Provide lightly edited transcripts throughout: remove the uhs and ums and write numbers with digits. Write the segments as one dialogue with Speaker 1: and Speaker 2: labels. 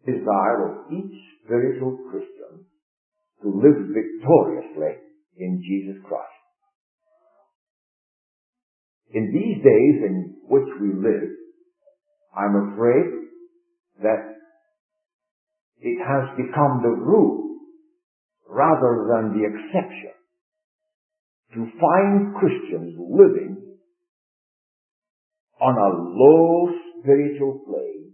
Speaker 1: desire of each spiritual Christian to live victoriously in Jesus Christ. In these days in which we live, I'm afraid that it has become the rule rather than the exception to find Christians living on a low spiritual plane.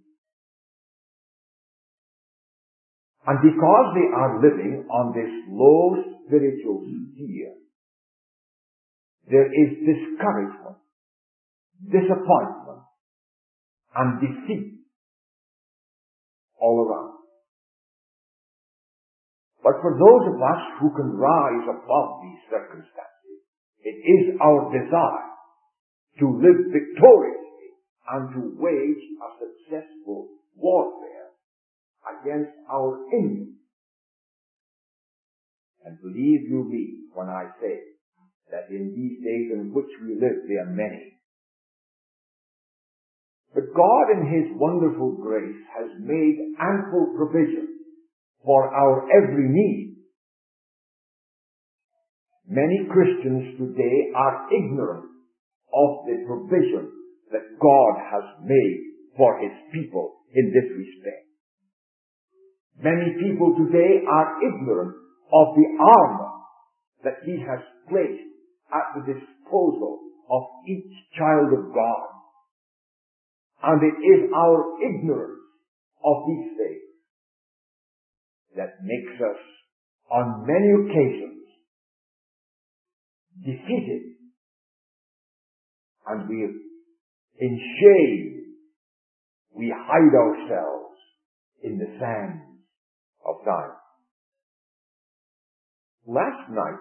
Speaker 1: And because they are living on this low spiritual sphere, there is discouragement, disappointment, and defeat all around. But for those of us who can rise above these circumstances, it is our desire to live victoriously and to wage a successful warfare against our enemies. And believe you me when I say that in these days in which we live, there are many. But God in His wonderful grace has made ample provision for our every need. Many Christians today are ignorant of the provision that God has made for His people in this respect. Many people today are ignorant of the armor that He has placed at the disposal of each child of God. And it is our ignorance of these things that makes us, on many occasions, defeated. And in shame, we hide ourselves in the sands of time. Last night,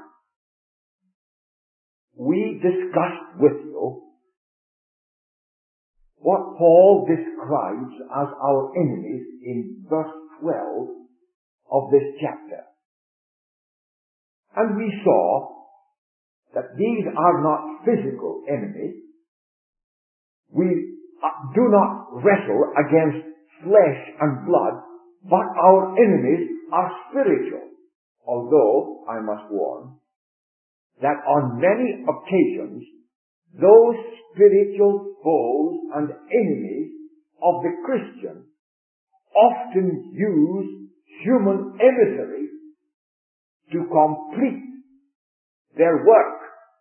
Speaker 1: we discussed with you what Paul describes as our enemies in verse 12 of this chapter. And we saw that these are not physical enemies. We do not wrestle against flesh and blood, but our enemies are spiritual. Although, I must warn, that on many occasions, those spiritual foes and enemies of the Christian often use human emissaries to complete their work.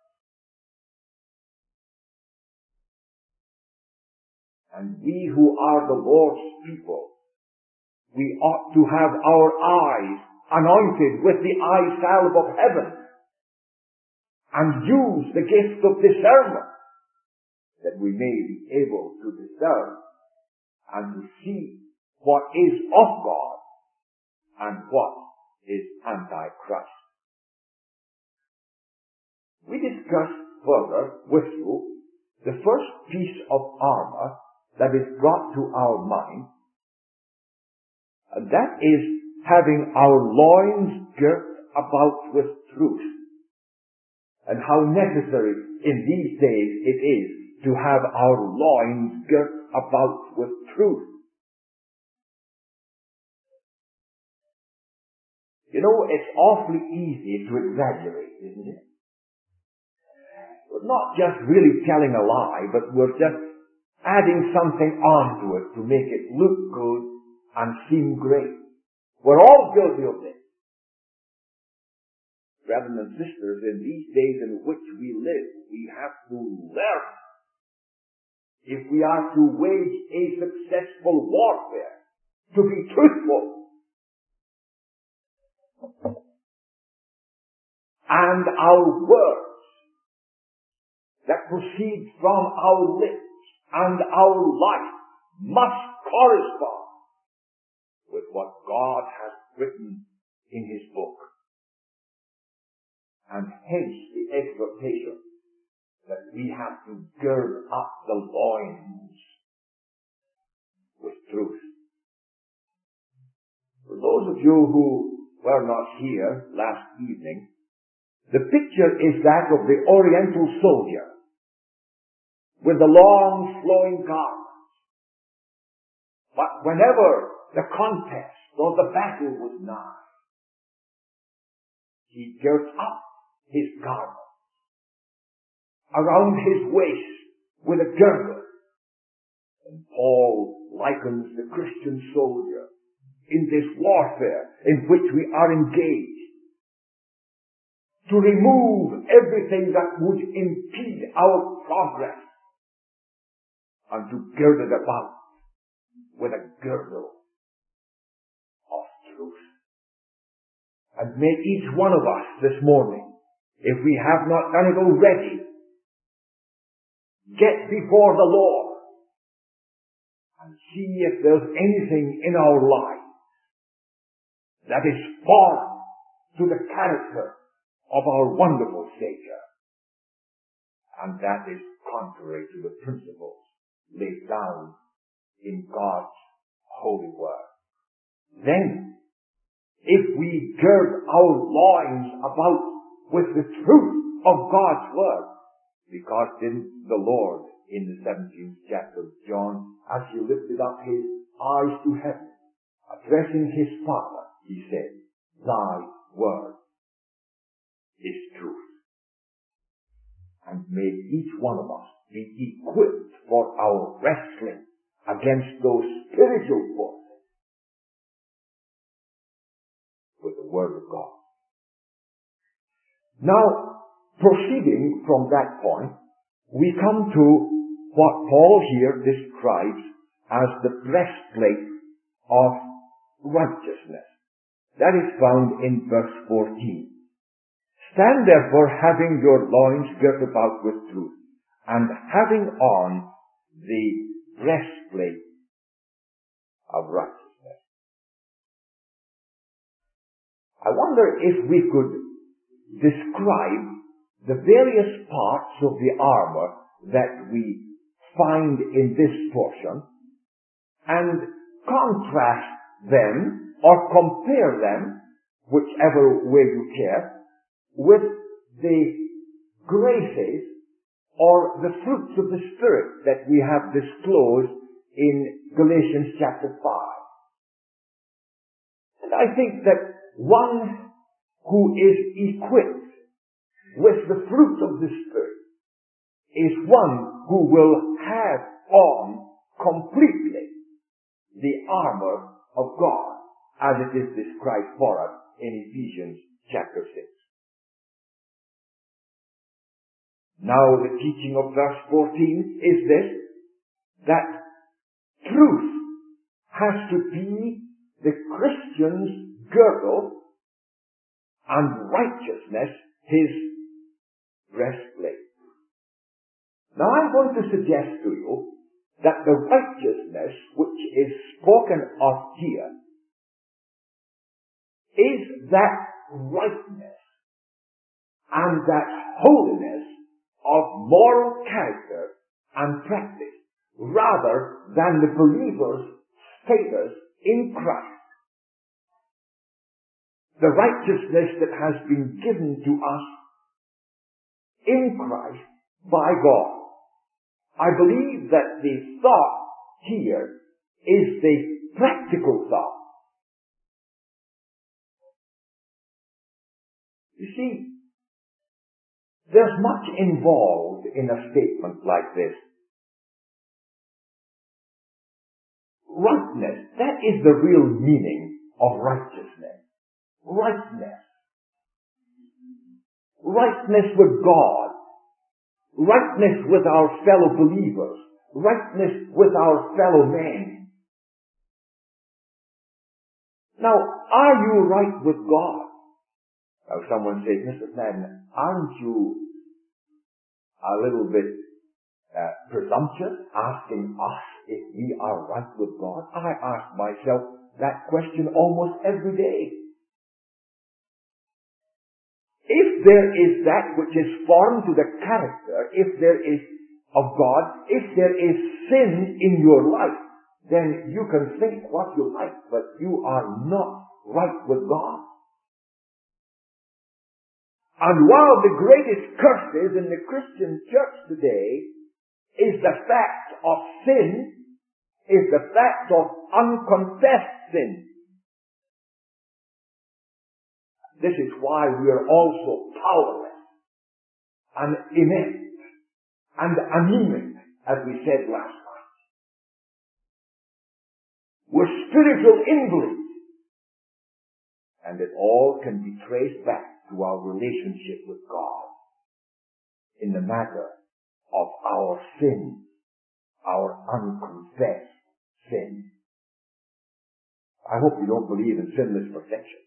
Speaker 1: And we who are the Lord's people, we ought to have our eyes anointed with the eye salve of heaven and use the gift of discernment that we may be able to discern and to see what is of God and what is Antichrist. We discussed further with you the first piece of armor that is brought to our mind, and that is having our loins girt about with truth, and how necessary in these days it is to have our loins girt about with truth. You know, it's awfully easy to exaggerate, isn't it? We're not just really telling a lie, but we're just adding something onto it to make it look good and seem great. We're all guilty of this. Brothers and sisters, in these days in which we live, we have to learn, if we are to wage a successful warfare, to be truthful. And our words that proceed from our lips and our life must correspond with what God has written in His book. And hence the exhortation that we have to gird up the loins with truth. For those of you who were not here last evening, the picture is that of the Oriental soldier with the long flowing garments. But whenever the contest or the battle was nigh, he girt up his garment around his waist with a girdle. And Paul likens the Christian soldier in this warfare in which we are engaged to remove everything that would impede our progress and to gird it about with a girdle of truth. And may each one of us this morning, if we have not done it already, get before the Lord and see if there's anything in our life that is foreign to the character of our wonderful Savior, and that is contrary to the principles laid down in God's holy word. Then, if we gird our loins about with the truth of God's word, because didn't the Lord in the 17th chapter of John, as he lifted up his eyes to heaven, addressing his Father, he said, "Thy word is truth." And may each one of us be equipped for our wrestling against those spiritual forces with the word of God. Now, proceeding from that point, we come to what Paul here describes as the breastplate of righteousness. That is found in verse 14. "Stand therefore, having your loins girt about with truth, and having on the breastplate of righteousness." I wonder if we could describe the various parts of the armor that we find in this portion and contrast them or compare them, whichever way you care, with the graces or the fruits of the Spirit that we have disclosed in Galatians chapter 5. And I think that one who is equipped with the fruit of the Spirit is one who will have on completely the armor of God as it is described for us in Ephesians chapter 6. Now the teaching of verse 14 is this, that truth has to be the Christian's girdle and righteousness his breastplate. Now I'm going to suggest to you that the righteousness which is spoken of here is that rightness and that holiness of moral character and practice, rather than the believer's status in Christ. The righteousness that has been given to us in Christ by God. I believe that the thought here is the practical thought. You see, there's much involved in a statement like this. Rightness, that is the real meaning of righteousness. Rightness. Rightness with God. Rightness with our fellow believers. Rightness with our fellow men. Now, are you right with God? Now someone says, "Mr. Madden, aren't you a little bit presumptuous asking us if we are right with God?" I ask myself that question almost every day. If there is that which is foreign to the character, if there is of God, if there is sin in your life, then you can think what you like, but you are not right with God. And while the greatest curses in the Christian church today is the fact of sin is the fact of unconfessed sin. This is why we are also powerless and inept and anemic, as we said last night. We're spiritual invalids. And it all can be traced back to our relationship with God in the matter of our sin, our unconfessed sin. I hope you don't believe in sinless perfection.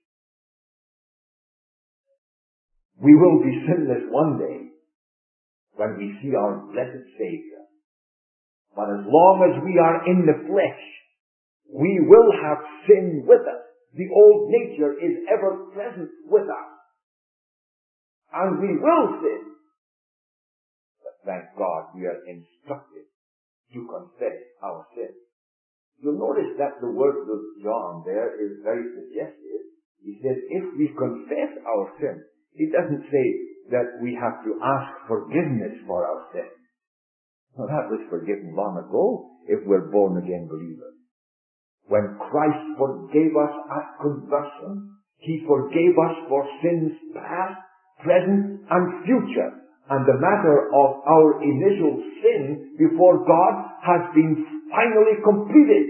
Speaker 1: We will be sinless one day when we see our blessed Savior. But as long as we are in the flesh, we will have sin with us. The old nature is ever present with us. And we will sin. But thank God we are instructed to confess our sin. You'll notice that the word of John there is very suggestive. He says, if we confess our sin, he doesn't say that we have to ask forgiveness for our sin. Well, that was forgiven long ago if we're born again believers. When Christ forgave us at conversion, He forgave us for sins past, present, and future. And the matter of our initial sin before God has been finally completed.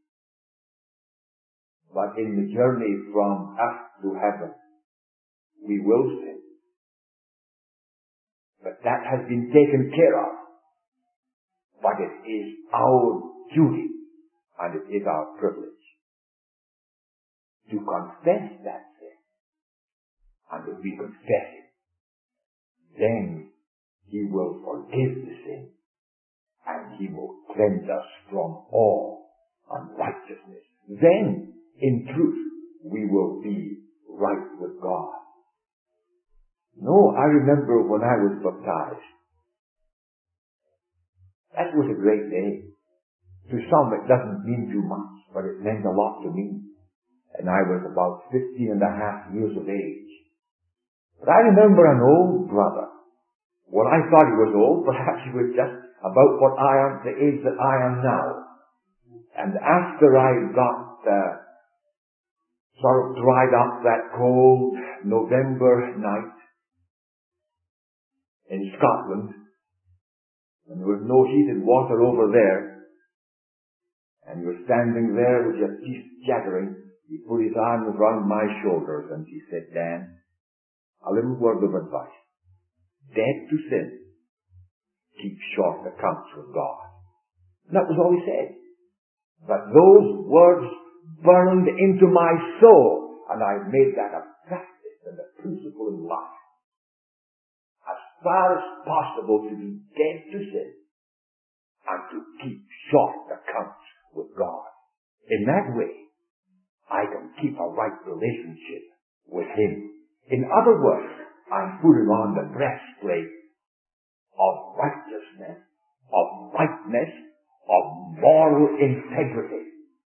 Speaker 1: But in the journey from earth to heaven, we will sin. But that has been taken care of. But it is our duty, and it is our privilege to confess that sin. And if we confess it, then He will forgive the sin, and He will cleanse us from all unrighteousness. Then, in truth, we will be right with God. No, I remember when I was baptized. That was a great day. To some it doesn't mean too much, but it meant a lot to me. And I was about 15 and a half years of age. But I remember an old brother. Well, I thought he was old, perhaps he was just about what I am, the age that I am now. And after I got sort of dried up that cold November night in Scotland, and there was no heated water over there, and you were standing there with your teeth chattering, he put his arms around my shoulders and he said, Dan, a little word of advice. Dead to sin, keep short accounts with God. And that was all he said. But those words burned into my soul, and I made that a practice and a principle in life. As far as possible to be dead to sin and to keep short accounts with God. In that way, I can keep a right relationship with Him. In other words, I'm putting on the breastplate of righteousness, of rightness, of moral integrity.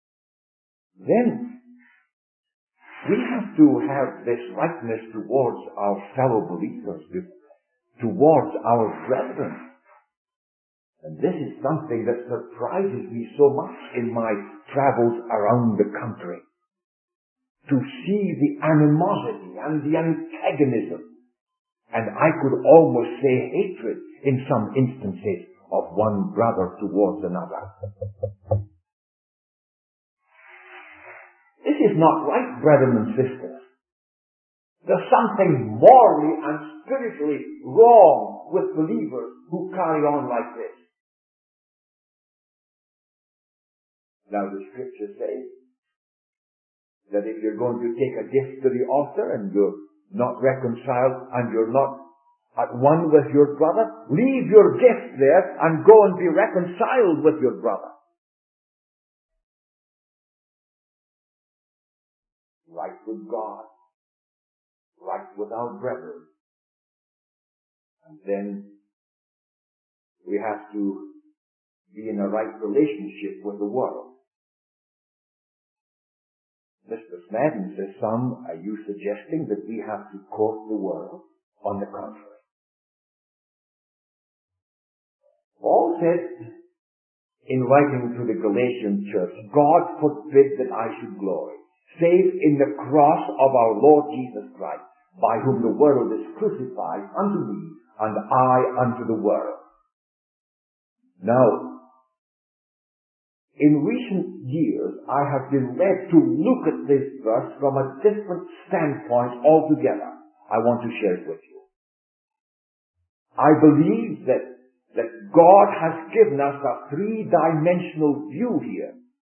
Speaker 1: Then, we have to have this rightness towards our fellow believers, towards our brethren. And this is something that surprises me so much in my travels around the country. To see the animosity and the antagonism, and I could almost say hatred in some instances of one brother towards another. This is not right, brethren and sisters. There's something morally and spiritually wrong with believers who carry on like this. Now the scripture says that if you're going to take a gift to the altar and you're not reconciled and you're not at one with your brother, leave your gift there and go and be reconciled with your brother. Right with God, right with our brethren. And then we have to be in a right relationship with the world. Mr. Madden says, are you suggesting that we have to court the world? On the contrary. Paul said in writing to the Galatian church, God forbid that I should glory, save in the cross of our Lord Jesus Christ, by whom the world is crucified unto me, and I unto the world. Now, in recent years, I have been led to look at this verse from a different standpoint altogether. I want to share it with you. I believe that God has given us a three-dimensional view here.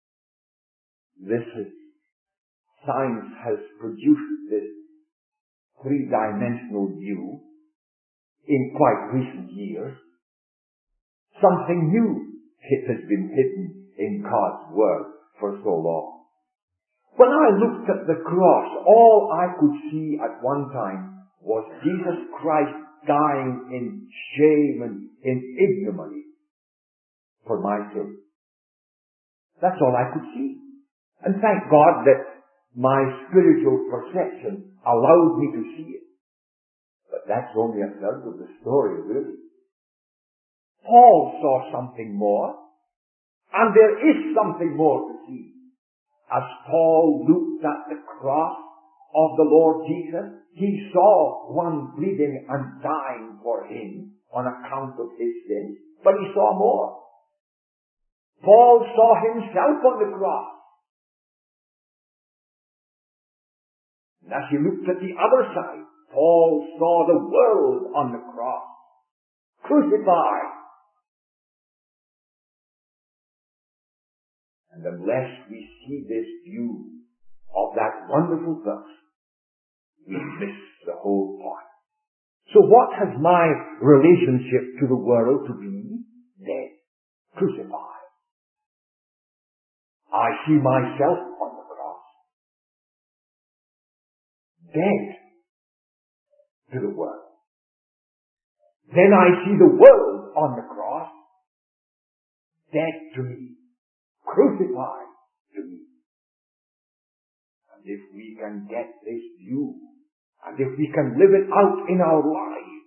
Speaker 1: Science has produced this three-dimensional view in quite recent years. Something new has been hidden in God's Word for so long. When I looked at the cross, all I could see at one time was Jesus Christ dying in shame and in ignominy for my sin. That's all I could see. And thank God that my spiritual perception allowed me to see it. But that's only a third of the story, really. Paul saw something more. And there is something more to see. As Paul looked at the cross of the Lord Jesus, he saw one bleeding and dying for him on account of his sins, but he saw more. Paul saw himself on the cross. And as he looked at the other side, Paul saw the world on the cross, crucified. And unless we see this view of that wonderful verse, we miss the whole point. So what has my relationship to the world to be? Dead, crucified. I see myself on the cross, dead to the world. Then I see the world on the cross, dead to me, crucified to me. And if we can get this view, and if we can live it out in our lives,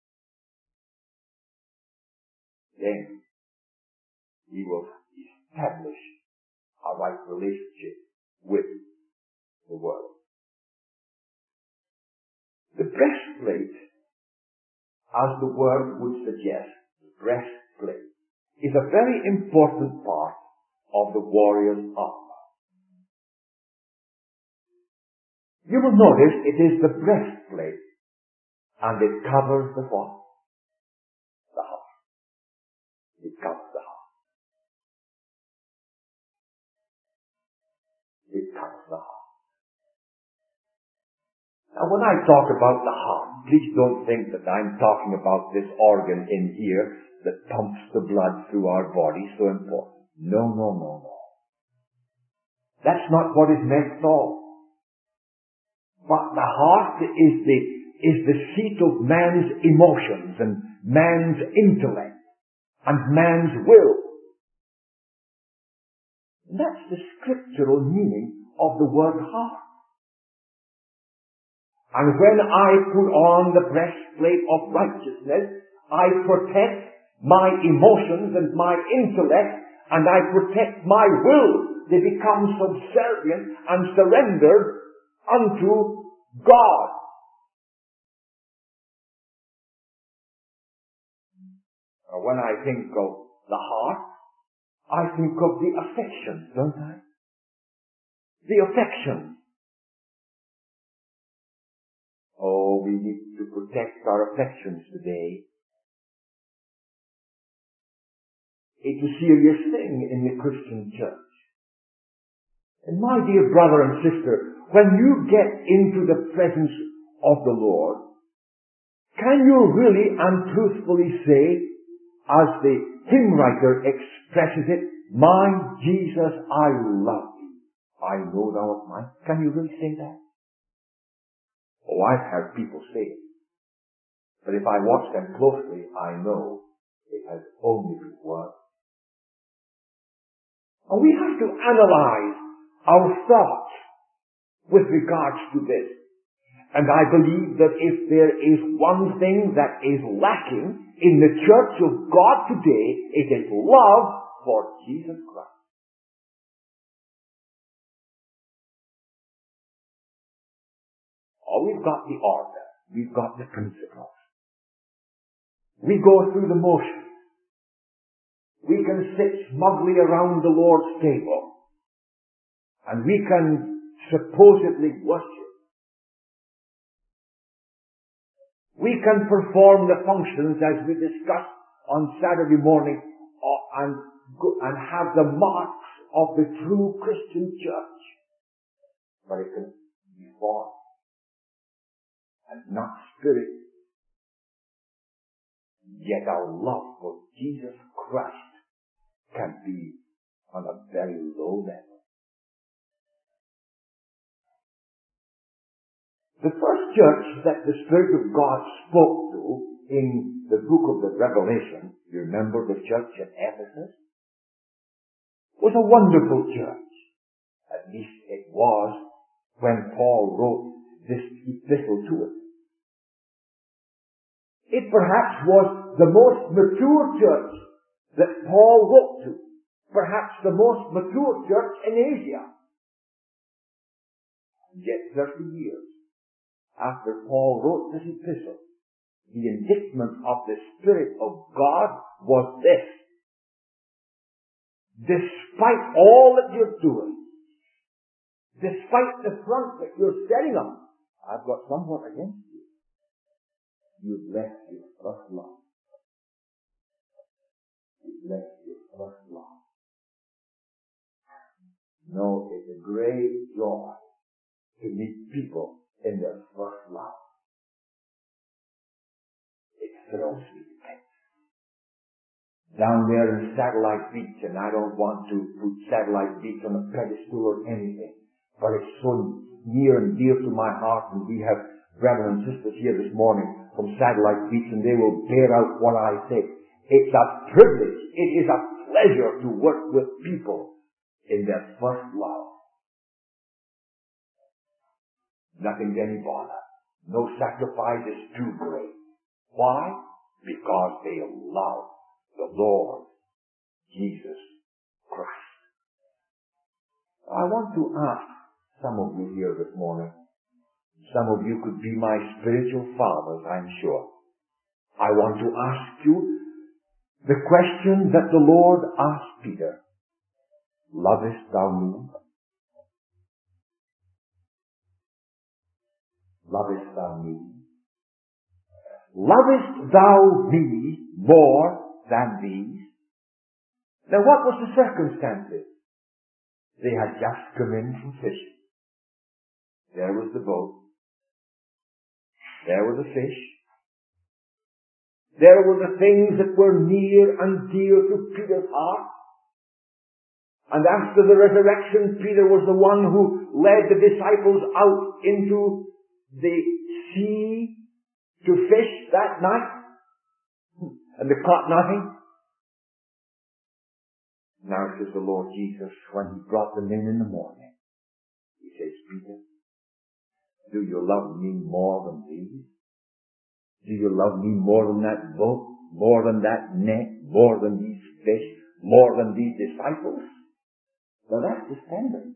Speaker 1: then we will establish a right relationship with the world. The breastplate, as the word would suggest, breastplate, is a very important part of the warrior's armor. You will notice it is the breastplate, and it covers the what? The heart. It covers the heart. It covers the heart. Now when I talk about the heart, please don't think that I'm talking about this organ in here that pumps the blood through our body, so important. No. That's not what is meant at all. But the heart is the seat of man's emotions and man's intellect and man's will. And that's the scriptural meaning of the word heart. And when I put on the breastplate of righteousness, I protect my emotions and my intellect, and I protect my will. They become subservient and surrendered unto God. When I think of the heart, I think of the affections, don't I? The affections. Oh, we need to protect our affections today. It's a serious thing in the Christian church. And my dear brother and sister, when you get into the presence of the Lord, can you really and truthfully say, as the hymn writer expresses it, my Jesus, I love thee. I know thou art mine. Can you really say that? Oh, I've heard people say it. But if I watch them closely, I know it has only been words. And we have to analyze our thoughts with regards to this. And I believe that if there is one thing that is lacking in the church of God today, it is love for Jesus Christ. Oh, we've got the order. We've got the principles. We go through the motions. We can sit smugly around the Lord's table. And we can supposedly worship. We can perform the functions as we discussed on Saturday morning and have the marks of the true Christian church. But it can be form and not spirit. Yet our love for Jesus Christ can be on a very low level. The first church that the Spirit of God spoke to in the book of the Revelation, you remember the church at Ephesus, was a wonderful church. At least it was when Paul wrote this epistle to it. It perhaps was the most mature church that Paul wrote to. Perhaps the most mature church in Asia. Yet 30 years after Paul wrote this epistle, the indictment of the Spirit of God was this. Despite all that you're doing, despite the front that you're setting up, I've got somewhat against you. You've left your first love. You've left your first love. No, it's a great joy to meet people in their first love. It thrills me to bits. Down there in Satellite Beach, and I don't want to put Satellite Beach on a pedestal or anything, but it's so near and dear to my heart, and we have brothers and sisters here this morning from Satellite Beach, and they will bear out what I say. It's a privilege, it is a pleasure to work with people in their first love. Nothing's any bother. No sacrifice is too great. Why? Because they love the Lord Jesus Christ. I want to ask some of you here this morning. Some of you could be my spiritual fathers, I'm sure. I want to ask you the question that the Lord asked Peter. Lovest thou me? Lovest thou me? Lovest thou me more than these? Now what was the circumstances? They had just come in from fishing. There was the boat. There were the fish. There were the things that were near and dear to Peter's heart. And after the resurrection, Peter was the one who led the disciples out into the sea to fish that night. And they caught nothing. Now says the Lord Jesus, when he brought them in the morning, he says, Peter, do you love me more than these? Do you love me more than that boat? More than that net? More than these fish? More than these disciples? Well, that's the standard.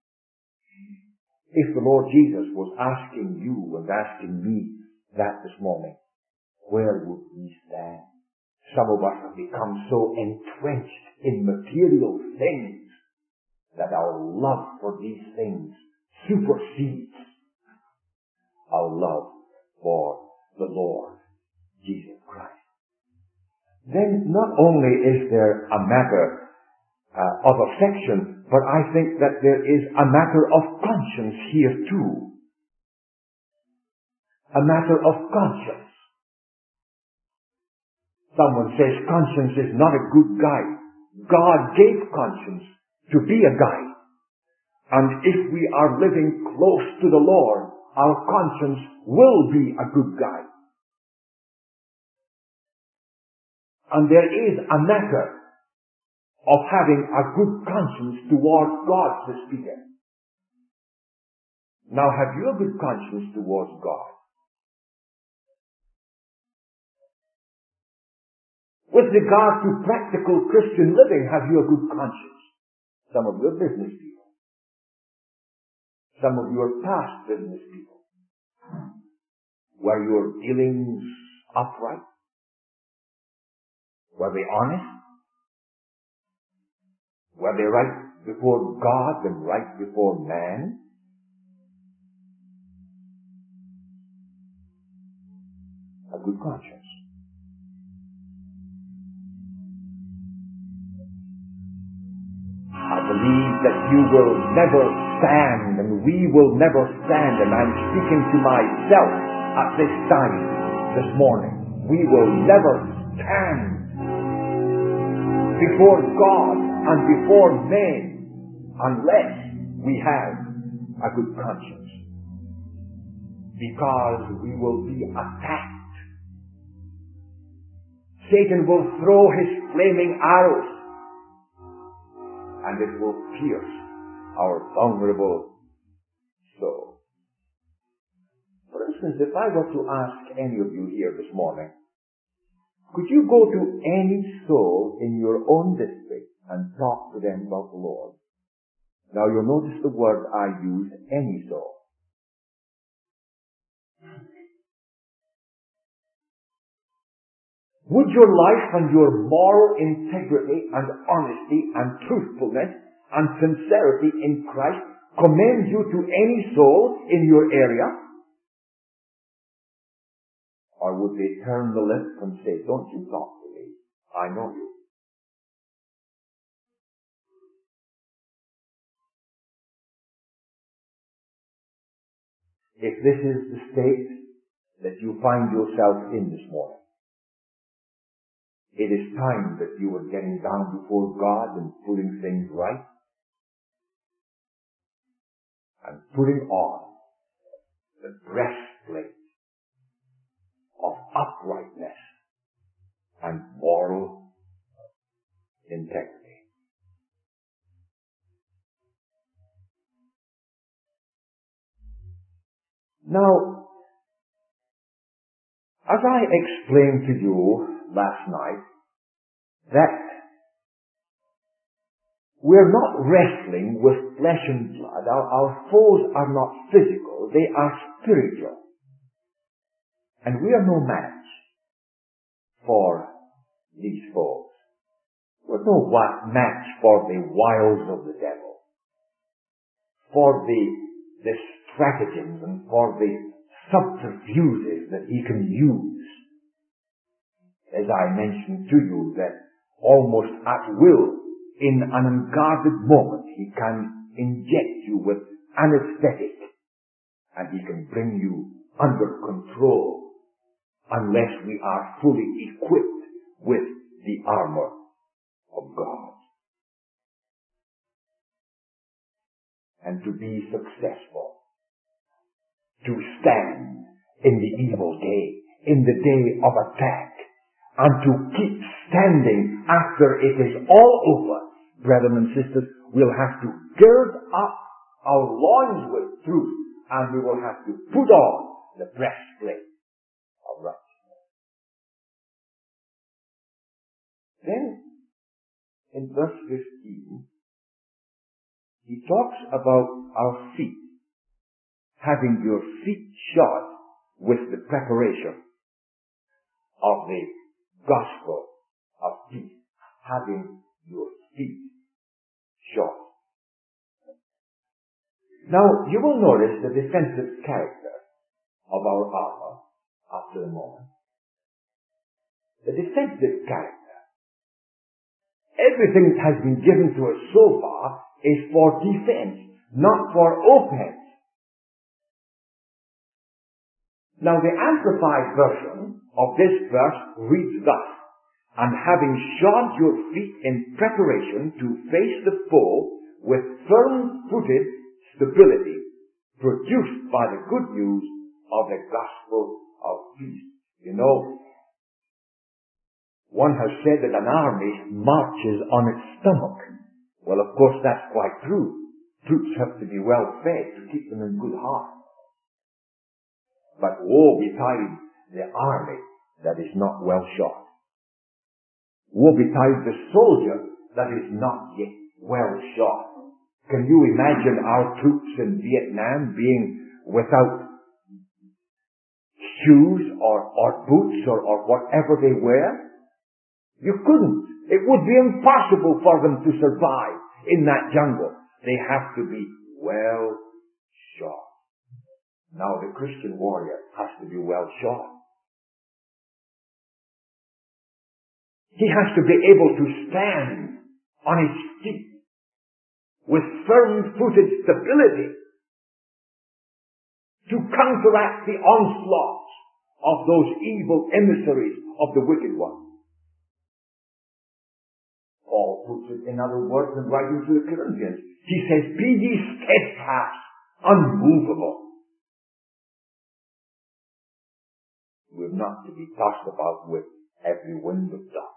Speaker 1: If the Lord Jesus was asking you and asking me that this morning, where would we stand? Some of us have become so entrenched in material things that our love for these things supersedes our love for the Lord Jesus Christ. Then not only is there a matter of affection, but I think that there is a matter of conscience here too. A matter of conscience. Someone says conscience is not a good guide. God gave conscience to be a guide. And if we are living close to the Lord, our conscience will be a good guide. And there is a matter of having a good conscience towards God, says Peter. Now, have you a good conscience towards God? With regard to practical Christian living, have you a good conscience? Some of you are business people. Some of you are past business people. Were your dealings upright? Were they honest? Were they right before God and right before man? A good conscience. I believe that you will never stand, and we will never stand, and I'm speaking to myself at this time, this morning. We will never stand before God and before men unless we have a good conscience. Because we will be attacked. Satan will throw his flaming arrows, and it will pierce our vulnerable soul. For instance, if I were to ask any of you here this morning, could you go to any soul in your own district and talk to them about the Lord? Now you'll notice the word I use, any soul. Would your life and your moral integrity and honesty and truthfulness and sincerity in Christ commend you to any soul in your area? Or would they turn the lip and say, don't you talk to me, I know you. If this is the state that you find yourself in this morning, it is time that you are getting down before God and putting things right and putting on the breastplate of uprightness and moral integrity. Now, as I explained to you last night, that we're not wrestling with flesh and blood. Our foes are not physical, they are spiritual. And we are no match for these foes. We're no match for the wiles of the devil, for the stratagems and for the subterfuges that he can use. As I mentioned to you, that almost at will, in an unguarded moment, he can inject you with anesthetic, and he can bring you under control unless we are fully equipped with the armor of God. And to be successful, to stand in the evil day, in the day of attack, and to keep standing after it is all over, brethren and sisters, we'll have to gird up our loins with truth, and we will have to put on the breastplate of righteousness. Then, in verse 15, he talks about our feet, having your feet shod with the preparation of the gospel of peace, having your feet shod. Now, you will notice the defensive character of our armor after a moment. The defensive character. Everything that has been given to us so far is for defense, not for offense. Now, the Amplified Version of this verse reads thus, and having shod your feet in preparation to face the foe with firm-footed stability produced by the good news of the gospel of peace. You know, one has said that an army marches on its stomach. Well, of course, that's quite true. Troops have to be well fed to keep them in good heart. But woe betide the army that is not well shod. Woe betide the soldier that is not yet well shod. Can you imagine our troops in Vietnam being without shoes or boots or whatever they wear? You couldn't. It would be impossible for them to survive in that jungle. They have to be well shod. Now the Christian warrior has to be well shod. He has to be able to stand on his feet with firm-footed stability to counteract the onslaughts of those evil emissaries of the wicked one. Paul puts it in other words in writing to the Corinthians. He says, be ye steadfast, unmovable. We're not to be tossed about with every wind of doctrine.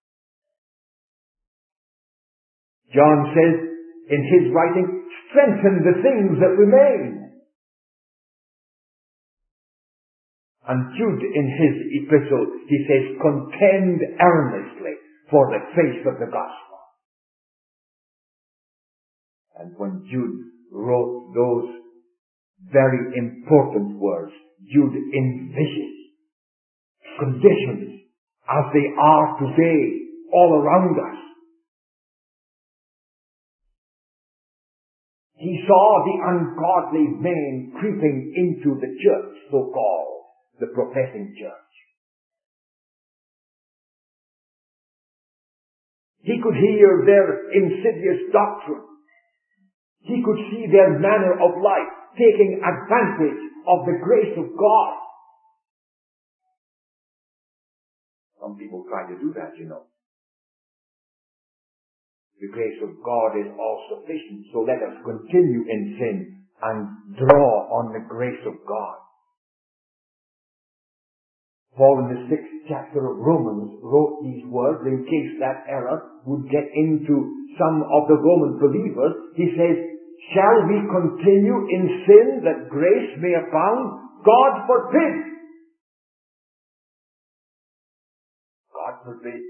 Speaker 1: John says in his writing, strengthen the things that remain. And Jude in his epistle, he says, contend earnestly for the faith of the gospel. And when Jude wrote those very important words, Jude envisions conditions as they are today all around us. He saw the ungodly men creeping into the church, so-called, the professing church. He could hear their insidious doctrine. He could see their manner of life, taking advantage of the grace of God. Some people try to do that, you know. The grace of God is all sufficient, so let us continue in sin and draw on the grace of God. Paul in the 6th chapter of Romans wrote these words in case that error would get into some of the Roman believers. He says, shall we continue in sin that grace may abound? God forbid! God forbid.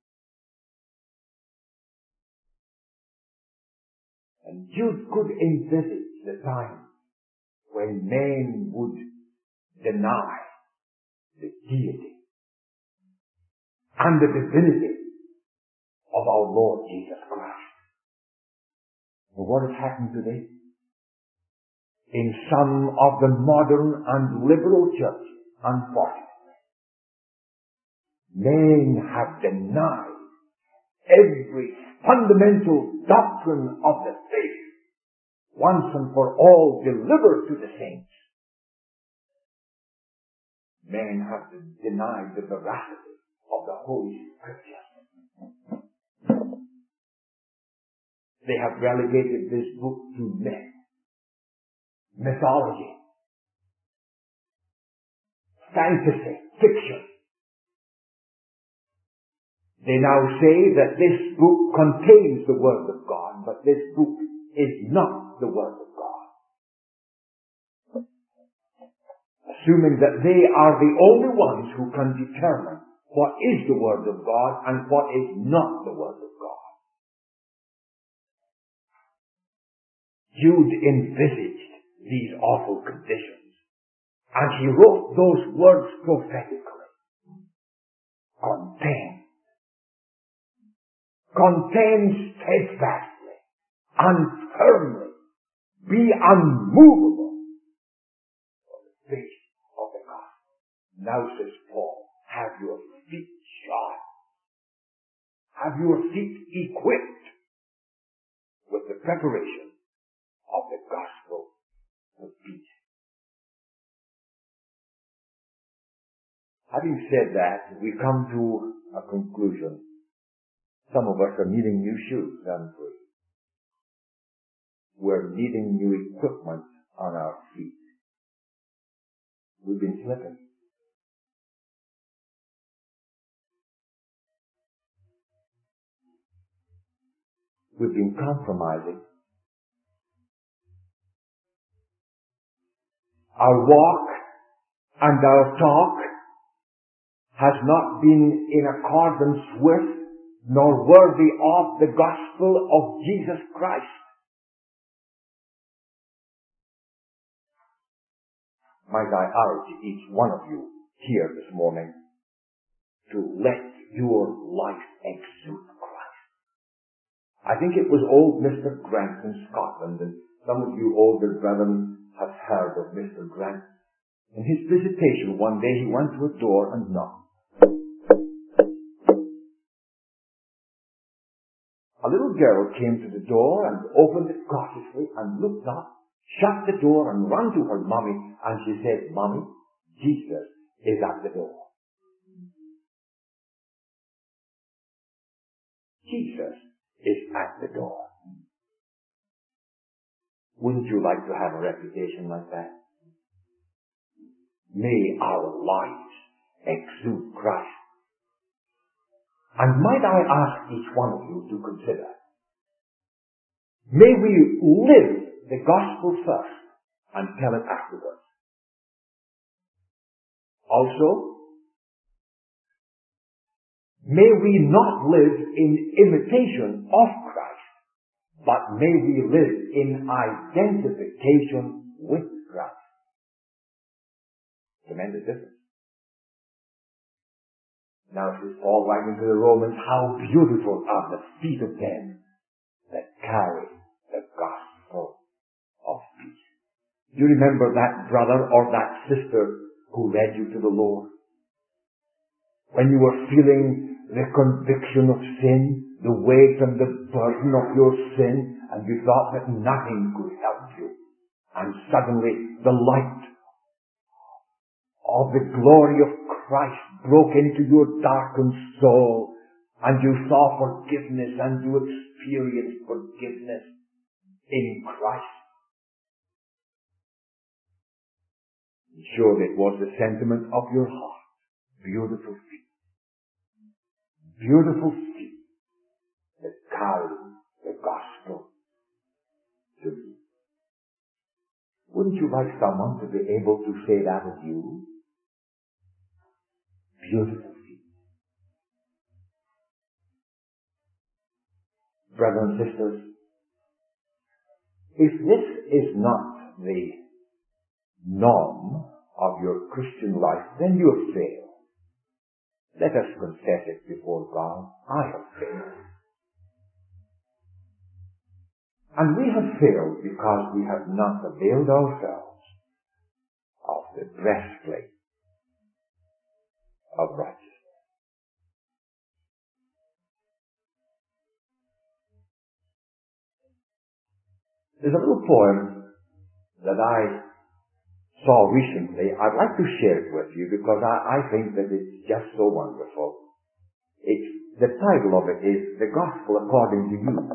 Speaker 1: And Jude could envisage the time when men would deny the deity and the divinity of our Lord Jesus Christ. But what has happened today? In some of the modern and liberal churches, unfortunately, men have denied every fundamental doctrine of the faith, once and for all delivered to the saints. Men have denied the veracity of the Holy Scriptures. They have relegated this book to myth, mythology, fantasy, fiction. They now say that this book contains the Word of God, but this book is not the Word of God. Assuming that they are the only ones who can determine what is the Word of God and what is not the Word of God. Jude envisaged these awful conditions, and he wrote those words prophetically. Contend steadfastly and firmly. Be unmovable for the faith of the gospel. Now, says Paul, have your feet shod. Have your feet equipped with the preparation of the gospel of peace. Having said that, we come to a conclusion. Some of us are needing new shoes, aren't we? We're needing new equipment on our feet. We've been slipping. We've been compromising. Our walk and our talk has not been in accordance with nor worthy of the gospel of Jesus Christ. Might I urge each one of you here this morning to let your life exude Christ. I think it was old Mr. Grant in Scotland, and some of you older brethren have heard of Mr. Grant. In his visitation one day he went to a door and knocked. A little girl came to the door and opened it cautiously and looked up, shut the door and ran to her mommy, and she said, "Mommy, Jesus is at the door." Jesus is at the door. Wouldn't you like to have a reputation like that? May our lives exude Christ. And might I ask each one of you to consider, may we live the gospel first and tell it afterwards. Also, may we not live in imitation of Christ, but may we live in identification with Christ. Tremendous difference. Now, says Paul writing to the Romans, how beautiful are the feet of them that carry the gospel of peace. Do you remember that brother or that sister who led you to the Lord? When you were feeling the conviction of sin, the weight and the burden of your sin, and you thought that nothing could help you, and suddenly the light of the glory of Christ broke into your darkened soul, and you saw forgiveness, and you experienced forgiveness in Christ. Surely it was the sentiment of your heart. Beautiful feet. Beautiful feet that carry the gospel to you. Wouldn't you like someone to be able to say that of you? Beautiful feet. Brothers and sisters, if this is not the norm of your Christian life, then you have failed. Let us confess it before God. I have failed. And we have failed because we have not availed ourselves of the breastplate of righteousness. There's a little poem that I saw recently. I'd like to share it with you because I think that it's just so wonderful. The title of it is The Gospel According to You.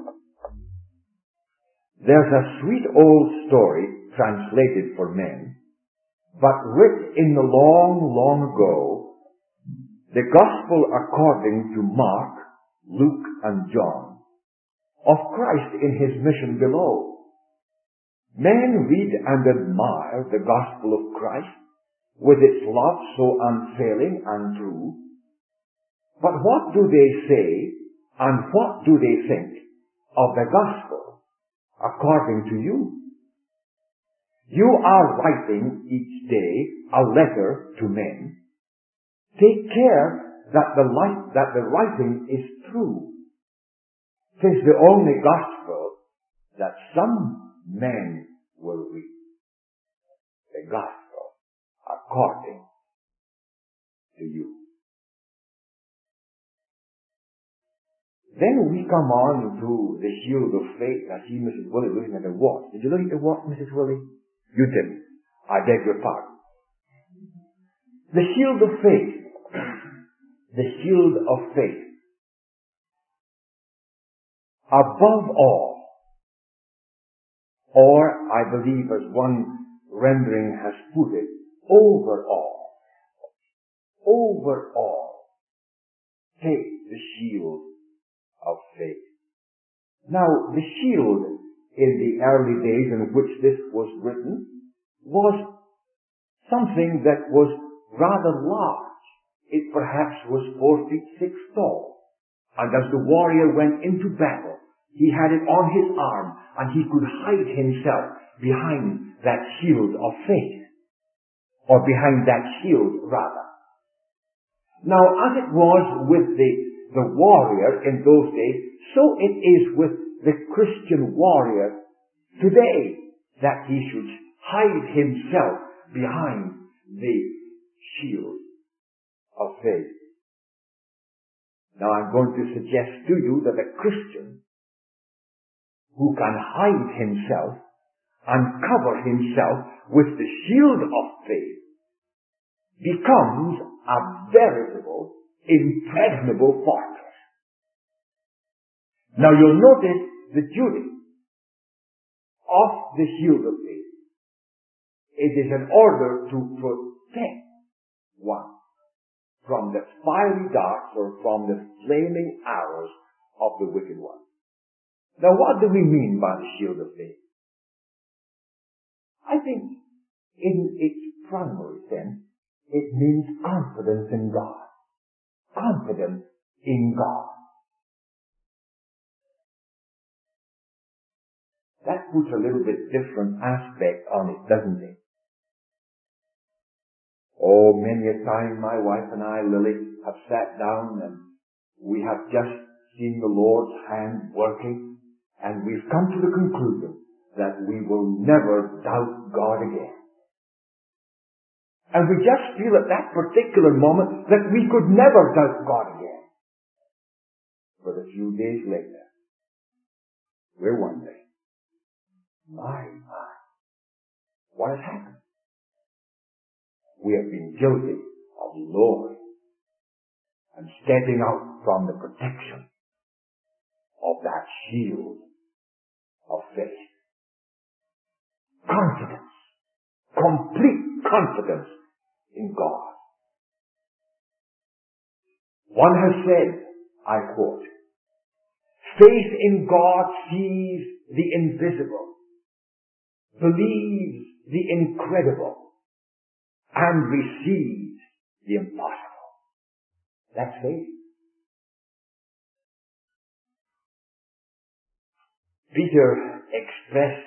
Speaker 1: There's a sweet old story translated for men, but writ in the long, long ago, the Gospel according to Mark, Luke, and John, of Christ in his mission below. Men read and admire the gospel of Christ with its love so unfailing and true. But what do they say and what do they think of the gospel according to you? You are writing each day a letter to men. Take care that the writing is true. 'Tis the only gospel that some men will read. The gospel according to you. Then we come on to the shield of faith. I see Mrs. Willie looking at the watch. Did you look at the watch, Mrs. Willie? You didn't. I beg your pardon. The shield of faith. The shield of faith. Above all, or I believe as one rendering has put it, overall, take the shield of faith. Now, the shield in the early days in which this was written was something that was rather large. It perhaps was 4 feet 6 tall, And as the warrior went into battle, he had it on his arm, and he could hide himself behind that shield of faith. Or behind that shield, rather. Now, as it was with the warrior in those days, so it is with the Christian warrior today, that he should hide himself behind the shield of faith. Now, I'm going to suggest to you that a Christian who can hide himself and cover himself with the shield of faith becomes a veritable, impregnable fortress. Now you'll notice the duty of the shield of faith. It is in order to protect one from the fiery darts or from the flaming arrows of the wicked one. Now what do we mean by the shield of faith? I think in its primary sense, it means confidence in God. Confidence in God. That puts a little bit different aspect on it, doesn't it? Oh, many a time my wife and I, Lily, have sat down and we have just seen the Lord's hand working, and we've come to the conclusion that we will never doubt God again. And we just feel at that particular moment that we could never doubt God again. But a few days later, we're wondering, my, what has happened? We have been guilty of lowering and stepping out from the protection of that shield of faith. Confidence, complete confidence in God. One has said, I quote, faith in God sees the invisible, believes the incredible, and receives the impossible. That's faith. Peter expressed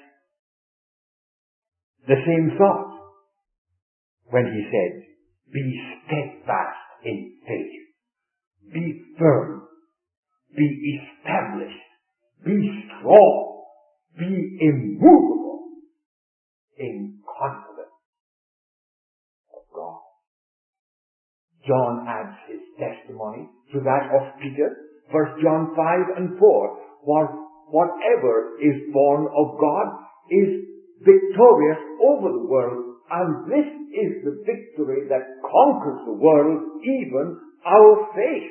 Speaker 1: the same thought when he said, be steadfast in faith, be firm, be established, be strong, be immovable in confidence of God. John adds his testimony to that of Peter, 1 John 5 and 4. Whatever is born of God is victorious over the world, and this is the victory that conquers the world, even our faith.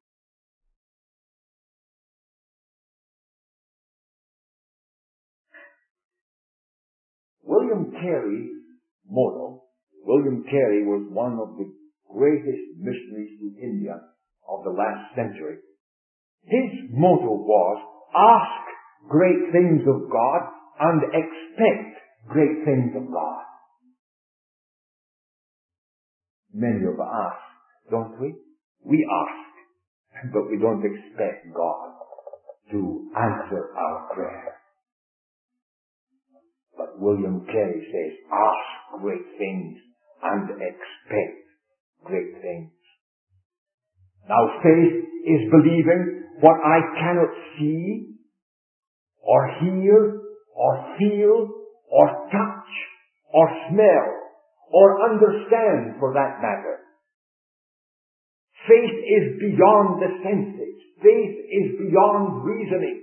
Speaker 1: William Carey's motto, William Carey was one of the greatest missionaries to India of the last century. His motto was, ask great things of God and expect great things of God. Many of us ask, don't we? We ask, but we don't expect God to answer our prayer. But William Carey says, ask great things and expect great things. Now faith is believing what I cannot see, or hear, or feel, or touch, or smell, or understand for that matter. Faith is beyond the senses. Faith is beyond reasoning.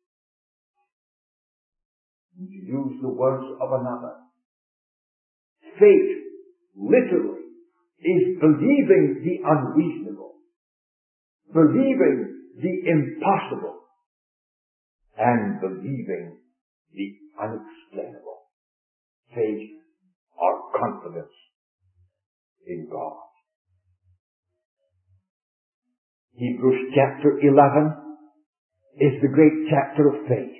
Speaker 1: To use the words of another, faith literally is believing the unreasonable, believing the impossible, and believing the unexplainable. Faith or confidence in God. Hebrews chapter 11 is the great chapter of faith.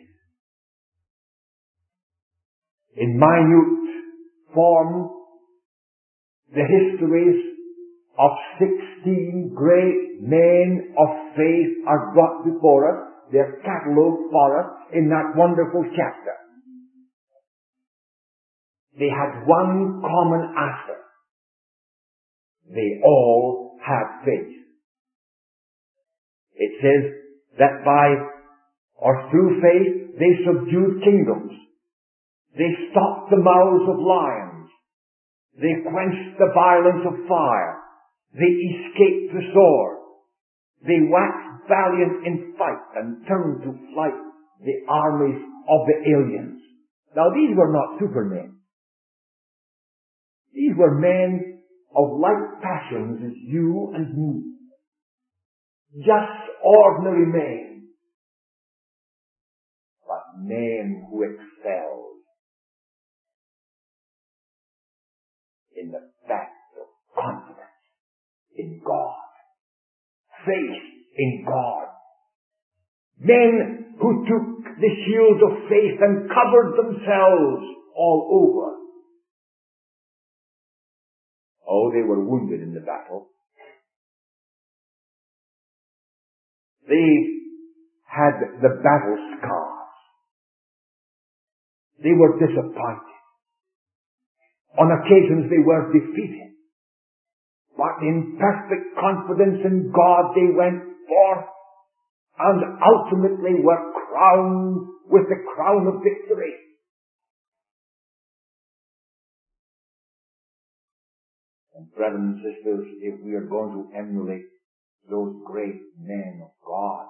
Speaker 1: In minute form, the histories of 16 great men of faith are brought before us. They're catalogued for us in that wonderful chapter. They had one common answer. They all had faith. It says that by or through faith they subdued kingdoms. They stopped the mouths of lions. They quenched the violence of fire. They escaped the sword. They waxed valiant in fight and turned to flight the armies of the aliens. Now these were not supermen. These were men of like passions as you and me. Just ordinary men. But men who excelled in the fact of confidence in God. Faith in God. Men who took the shield of faith and covered themselves all over. Oh, they were wounded in the battle. They had the battle scars. They were disappointed. On occasions they were defeated. But in perfect confidence in God they went forth and ultimately were crowned with the crown of victory. And brothers and sisters, if we are going to emulate those great men of God,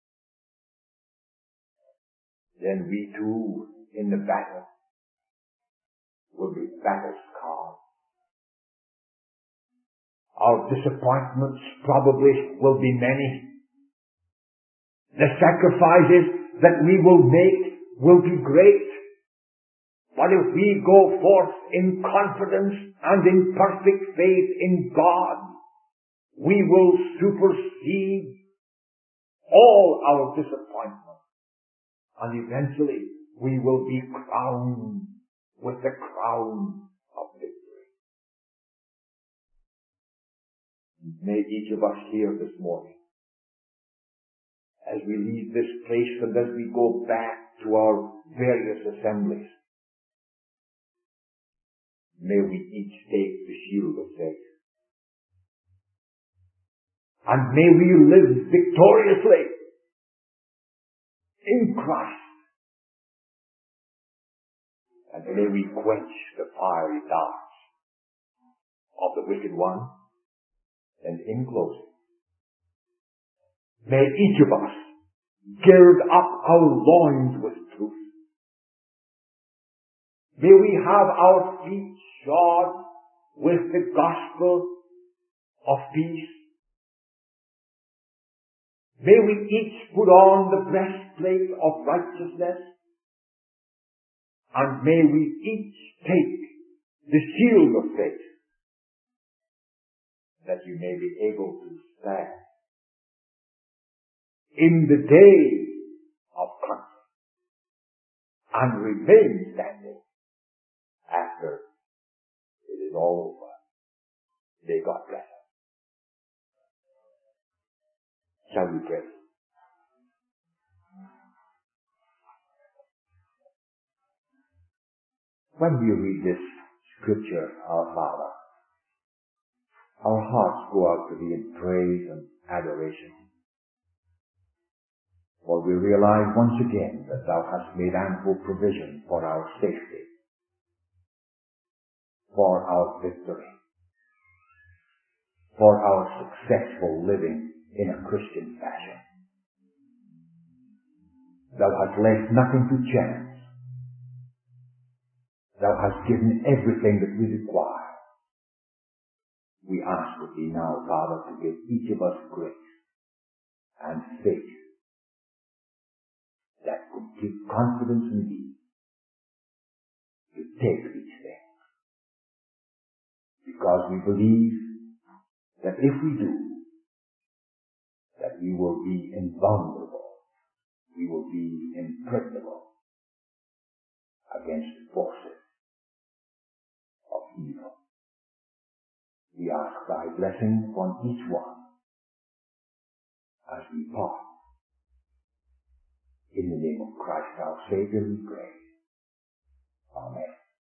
Speaker 1: then we too in the battle will be battle scarred. Our disappointments probably will be many. The sacrifices that we will make will be great. But if we go forth in confidence and in perfect faith in God, we will supersede all our disappointments. And eventually we will be crowned with the crown of victory. May each of us here this morning, as we leave this place and as we go back to our various assemblies, may we each take the shield of faith. And may we live victoriously in Christ. And may we quench the fiery darts of the wicked one. And in closing, may each of us gird up our loins with truth. May we have our feet shod with the gospel of peace. May we each put on the breastplate of righteousness. And may we each take the shield of faith, that you may be able to stand in the day of conflict and remain standing after it is all over. May God bless us. Shall we pray? When we read this scripture, our Father, our hearts go out to Thee in praise and adoration. For we realize once again that Thou hast made ample provision for our safety, for our victory, for our successful living in a Christian fashion. Thou hast left nothing to chance. Thou hast given everything that we require. We ask of Thee now, Father, to give each of us grace and faith, that complete confidence in Thee to take these things. Because we believe that if we do, that we will be invulnerable, we will be impregnable against the forces of evil. We we ask thy blessing upon each one as we part. In the name of Christ our Savior we pray. Amen.